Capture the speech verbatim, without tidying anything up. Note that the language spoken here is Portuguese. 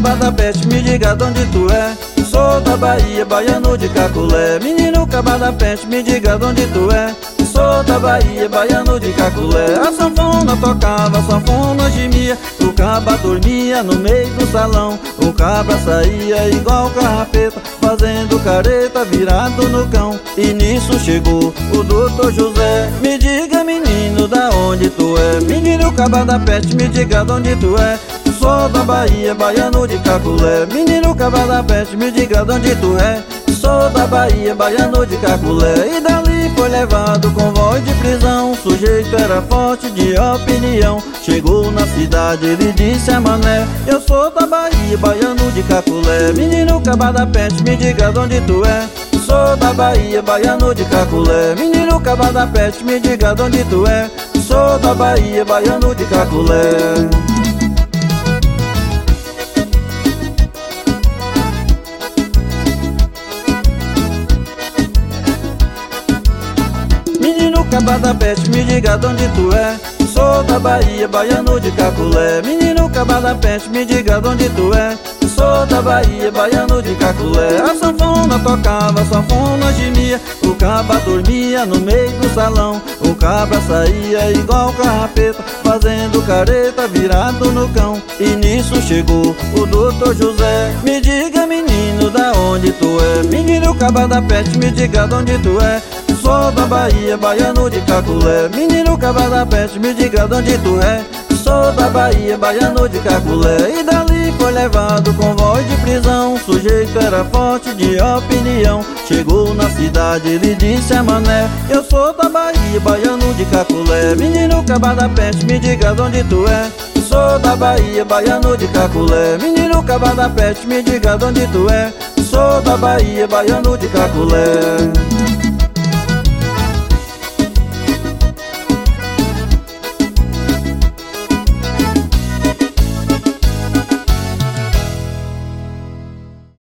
Caba da Peste, me diga de onde tu é. Sou da Bahia, baiano de Caculé. Menino Caba da Peste, me diga de onde tu é. Sou da Bahia, baiano de Caculé. A sanfona tocava, a sanfona gemia. O caba dormia no meio do salão. O cabra saía igual carrapeta, fazendo careta virado no cão. E nisso chegou o doutor José. Me diga, menino, da onde tu é. Menino Caba da Peste, me diga de onde tu é. Sou da Bahia, baiano de Caculé. Menino Caba da Peste, me diga de onde tu é. Sou da Bahia, baiano de Caculé. E dali foi levado com voz de prisão. O sujeito era forte de opinião. Chegou na cidade, ele disse a mané: eu sou da Bahia, baiano de Caculé. Menino Caba da Peste, me diga de onde tu é. Sou da Bahia, baiano de Caculé. Menino Caba da Peste, me diga de onde tu é. Sou da Bahia, baiano de Caculé. Menino Caba da Peste, me diga de onde tu é. Sou da Bahia, baiano de Caculé. Menino Caba da Peste, me diga de onde tu é. Sou da Bahia, baiano de Caculé. A sanfona tocava, a sanfona gemia. O caba dormia no meio do salão. O cabra saía igual carrapeta, fazendo careta virado no cão. E nisso chegou o doutor José. Me diga, menino, da onde tu é. Menino Caba da Peste, me diga de onde tu é. Sou da Bahia, baiano de Caculé. Menino Caba da Peste, me diga de onde tu é. Sou da Bahia, baiano de Caculé. E dali foi levado com voz de prisão. O sujeito era forte de opinião. Chegou na cidade, ele disse a mané: eu sou da Bahia, baiano de Caculé. Menino Caba da Peste, me diga de onde tu é. Sou da Bahia, baiano de Caculé. Menino Caba da Peste, me diga de onde tu é. Sou da Bahia, baiano de Caculé.